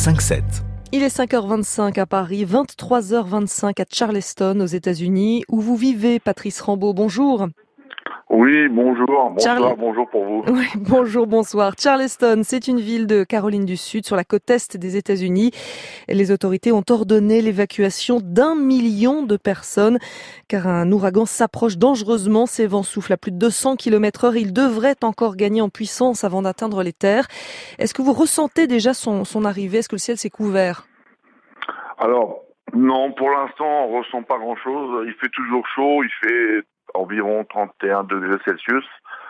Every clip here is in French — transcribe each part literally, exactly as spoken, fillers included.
cinq sept. Il est cinq heures vingt-cinq à Paris, vingt-trois heures vingt-cinq à Charleston aux États-Unis, où vous vivez, Patrice Rambaud. Bonjour. Oui, bonjour, bonsoir, Charlie... bonjour pour vous. Oui, bonjour, bonsoir. Charleston, c'est une ville de Caroline du Sud, sur la côte est des États-Unis. Les autorités ont ordonné l'évacuation d'un million de personnes, car un ouragan s'approche dangereusement. Ses vents soufflent à plus de deux cents kilomètres heure. Il devrait encore gagner en puissance avant d'atteindre les terres. Est-ce que vous ressentez déjà son, son arrivée? Est-ce que le ciel s'est couvert? Alors, non, pour l'instant, on ne ressent pas grand-chose. Il fait toujours chaud, il fait environ trente et un degrés Celsius,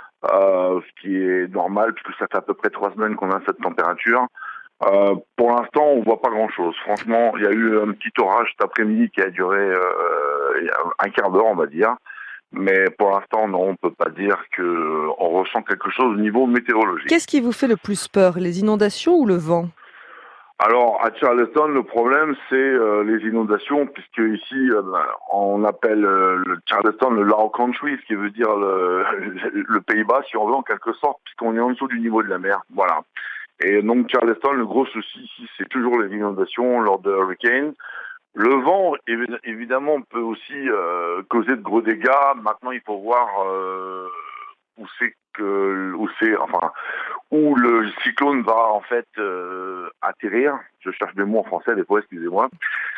euh, ce qui est normal puisque ça fait à peu près trois semaines qu'on a cette température. Euh, pour l'instant, on voit pas grand-chose. Franchement, il y a eu un petit orage cet après-midi qui a duré euh, un quart d'heure, on va dire. Mais pour l'instant, non, on peut pas dire que on ressent quelque chose au niveau météorologique. Qu'est-ce qui vous fait le plus peur, les inondations ou le vent? Alors, à Charleston, le problème, c'est euh, les inondations, puisque ici, euh, on appelle euh, le Charleston le Low Country, ce qui veut dire le, le Pays-Bas, si on veut, en quelque sorte, puisqu'on est en dessous du niveau de la mer. Voilà. Et donc, Charleston, le gros souci ici, c'est toujours les inondations lors de hurricanes. Le vent, évidemment, peut aussi euh, causer de gros dégâts. Maintenant, il faut voir euh, où c'est que, où c'est, enfin, où le cyclone va en fait euh, atterrir. Je cherche des mots en français des fois, excusez-moi.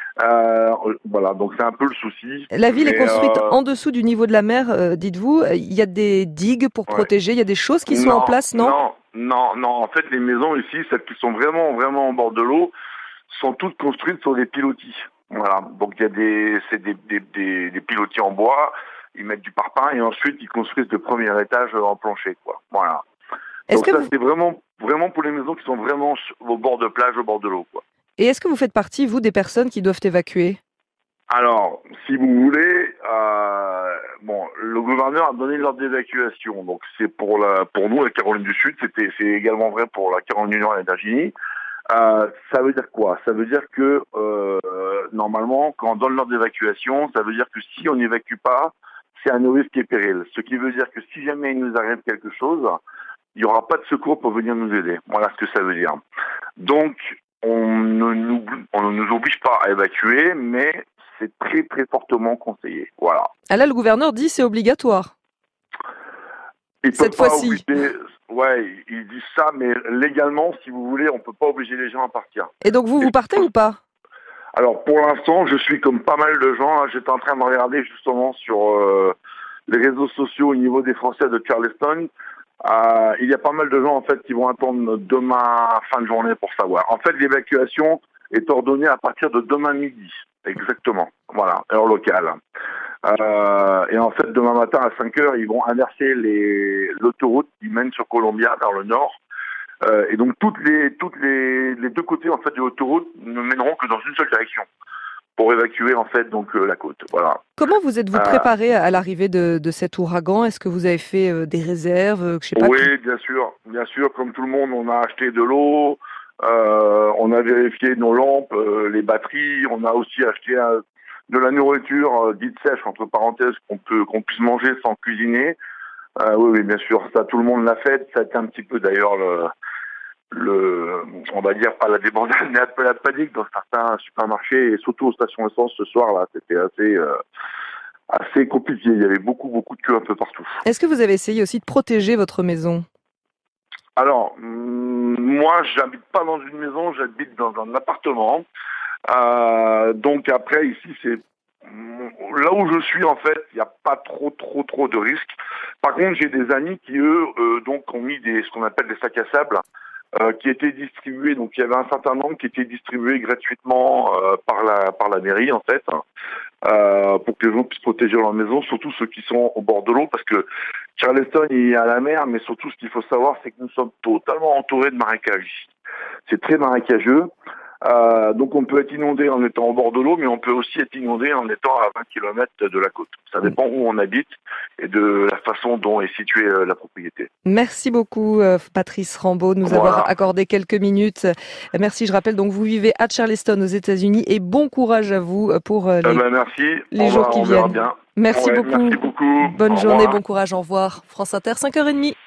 Euh, voilà, donc c'est un peu le souci. La ville mais, est construite euh... en dessous du niveau de la mer, euh, dites-vous. Il y a des digues pour ouais. protéger, il y a des choses qui sont non, en place, non? Non, non, non. En fait, les maisons ici, celles qui sont vraiment, vraiment au bord de l'eau, sont toutes construites sur des pilotis. Voilà, donc il y a des, c'est des, des, des, des pilotis en bois. Ils mettent du parpaing et ensuite ils construisent le premier étage en plancher, quoi. Voilà. Est-ce Donc que ça, vous... c'est vraiment, vraiment pour les maisons qui sont vraiment au bord de plage, au bord de l'eau, quoi. Et est-ce que vous faites partie, vous, des personnes qui doivent évacuer? Alors, si vous voulez, euh, bon, le gouverneur a donné l'ordre d'évacuation. Donc c'est pour la, pour nous, la Caroline du Sud, c'était, c'est également vrai pour la Caroline du Nord et la Virginie. Euh, ça veut dire quoi? Ça veut dire que euh, normalement, quand on donne l'ordre d'évacuation, ça veut dire que si on n'évacue pas, c'est un risque et péril. Ce qui veut dire que si jamais il nous arrive quelque chose, il n'y aura pas de secours pour venir nous aider. Voilà ce que ça veut dire. Donc, on ne nous, on ne nous oblige pas à évacuer, mais c'est très très fortement conseillé. Voilà. Ah là, le gouverneur dit c'est obligatoire. Il Cette fois-ci. Obliger... Ouais, il dit ça, mais légalement, si vous voulez, on peut pas obliger les gens à partir. Et donc vous, vous partez ou pas? Alors pour l'instant, je suis comme pas mal de gens. Hein, j'étais en train de regarder justement sur euh, les réseaux sociaux au niveau des Français de Charleston. Euh, il y a pas mal de gens en fait qui vont attendre demain fin de journée pour savoir. En fait, l'évacuation est ordonnée à partir de demain midi, exactement. Voilà, heure locale. Euh, et en fait, demain matin à cinq heures, ils vont inverser les, l'autoroute qui mène sur Columbia vers le nord. Euh, et donc toutes les toutes les, les deux côtés en fait de l'autoroute ne mèneront que dans une seule direction pour évacuer en fait donc euh, la côte. Voilà. Comment vous êtes-vous préparé à l'arrivée de, de cet ouragan? Est-ce que vous avez fait euh, des réserves? Je sais pas. Oui, qui... bien sûr, bien sûr. Comme tout le monde, on a acheté de l'eau, euh, on a vérifié nos lampes, euh, les batteries, on a aussi acheté un, de la nourriture euh, dite sèche entre parenthèses qu'on peut qu'on puisse manger sans cuisiner. Euh, oui, oui, bien sûr, ça tout le monde l'a fait. Ça a été un petit peu d'ailleurs le, le, on va dire pas la débandade, mais un peu la panique dans certains supermarchés et surtout aux stations essence ce soir-là. C'était assez, euh, assez compliqué. Il y avait beaucoup, beaucoup de queues un peu partout. Est-ce que vous avez essayé aussi de protéger votre maison? Alors, moi, j'habite pas dans une maison, j'habite dans un appartement. Euh, donc après, ici, c'est là où je suis, en fait, il n'y a pas trop, trop, trop de risques. Par contre, j'ai des amis qui, eux, euh, donc, ont mis des, ce qu'on appelle des sacs à sable, euh, qui étaient distribués. Donc, il y avait un certain nombre qui étaient distribués gratuitement euh, par la, par la mairie, en fait, euh, pour que les gens puissent protéger leur maison, surtout ceux qui sont au bord de l'eau, parce que Charleston, il y a la mer, mais surtout, ce qu'il faut savoir, c'est que nous sommes totalement entourés de marécages ici. C'est très marécageux. Euh, donc on peut être inondé en étant au bord de l'eau, mais on peut aussi être inondé en étant à vingt kilomètres de la côte. Ça dépend où on habite et de la façon dont est située euh, la propriété. Merci beaucoup euh, Patrice Rambaud de nous voilà. avoir accordé quelques minutes. Merci, je rappelle donc vous vivez à Charleston aux États-Unis et bon courage à vous pour euh, les, euh ben merci. les on jours va, qui on viennent. Bien. Merci, ouais, beaucoup. merci beaucoup. Bonne au journée, revoir. bon courage, au revoir. France Inter, cinq heures trente.